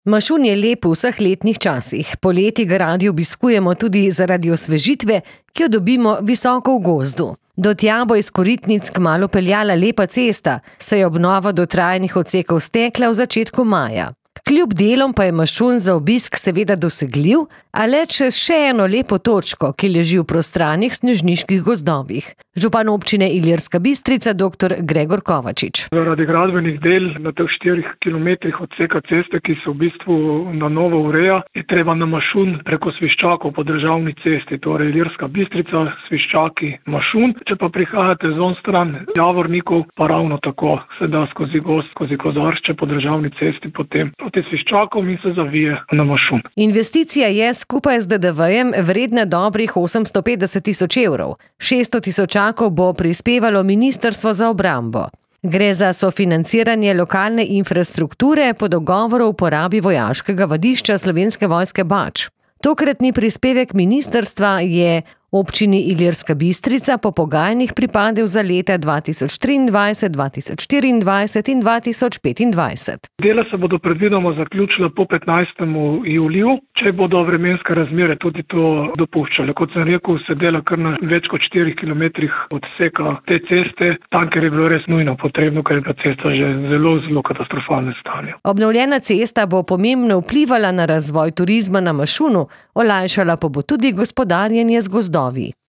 Mašun je lep v vseh letnih časih. Poleti ga radi obiskujemo tudi zaradi osvežitve, ki jo dobimo visoko v gozdu. Do tja bo iz Koritnic kmalu peljala lepa cesta, saj je obnova dotrajanih odsekov stekla v začetku maja. Kljub delom pa je Mašun za obisk seveda dosegljiv, a le čez še eno lepo točko, ki leži v prostranih snežniških gozdovih. Župan občine Ilirska Bistrica dr. Gregor Kovačič. Zaradi gradbenih del na teh 4 kilometrih odseka ceste, ki se v bistvu na novo ureja, je treba na Mašun preko Sviščakov po državni cesti, torej Ilirska Bistrica, Sviščaki, Mašun. Če pa prihajate z stran Javornikov, pa ravno tako se da skozi gozd, skozi Kozaršče po državni cesti, potem proti Sviščakom in se zavije na Mašun. Investicija je skupaj z DDV-jem vredna dobrih 850 tisoč evrov. 600 tisočakov bo prispevalo Ministrstvo za obrambo. Gre za sofinanciranje lokalne infrastrukture po dogovoru o uporabi vojaškega vadišča Slovenske vojske Bač. Tokratni prispevek ministrstva je občini Ilirska Bistrica po pogajanjih pripadel za leta 2023, 2024 in 2025. Dela se bodo predvidoma zaključila po 15. juliju, če bodo vremenske razmere tudi to dopuščale. Kot sem rekel, se dela kar na več kot 4 kilometrih odseka te ceste, tam, ker je bilo res nujno potrebno, ker je bila cesta že zelo katastrofalne stanje. Obnovljena cesta bo pomembno vplivala na razvoj turizma na Mašunu, olajšala pa bo tudi gospodarjenje z gozdovi.